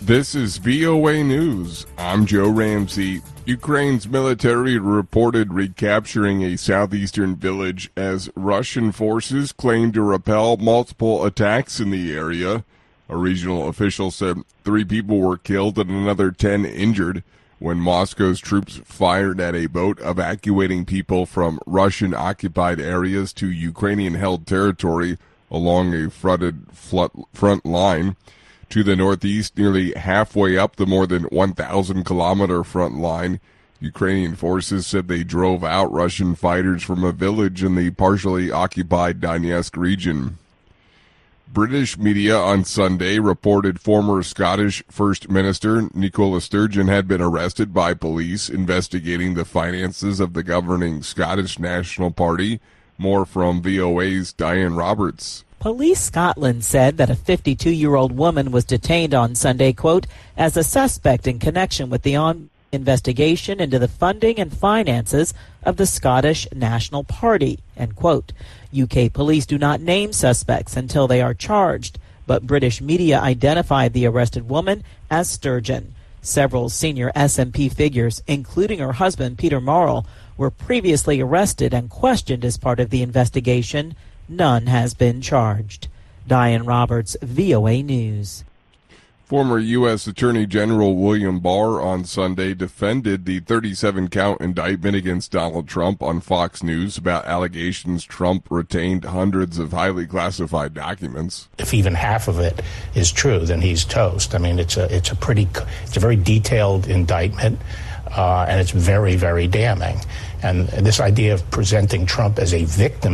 This is VOA News. I'm Joe Ramsey. Ukraine's military reported recapturing a southeastern village as Russian forces claimed to repel multiple attacks in the area. A regional official said 3 people were killed and another 10 injured when Moscow's troops fired at a boat evacuating people from Russian-occupied areas to Ukrainian-held territory along a front line. To the northeast, nearly halfway up the more than 1,000-kilometer front line, Ukrainian forces said they drove out Russian fighters from a village in the partially occupied Donetsk region. British media on Sunday reported former Scottish First Minister Nicola Sturgeon had been arrested by police investigating the finances of the governing Scottish National Party. More from VOA's Diane Roberts. Police Scotland said that a 52-year-old woman was detained on Sunday, quote, as a suspect in connection with the ongoing investigation into the funding and finances of the Scottish National Party, end quote. UK police do not name suspects until they are charged, but British media identified the arrested woman as Sturgeon. Several senior SNP figures, including her husband, Peter Marle, were previously arrested and questioned as part of the investigation. None has been charged. Diane Roberts, VOA News. Former U.S. Attorney General William Barr on Sunday defended the 37-count indictment against Donald Trump on Fox News about allegations Trump retained hundreds of highly classified documents. If even half of it is true, then he's toast. I mean, it's a very detailed indictment, and it's very, very damning. And this idea of presenting Trump as a victim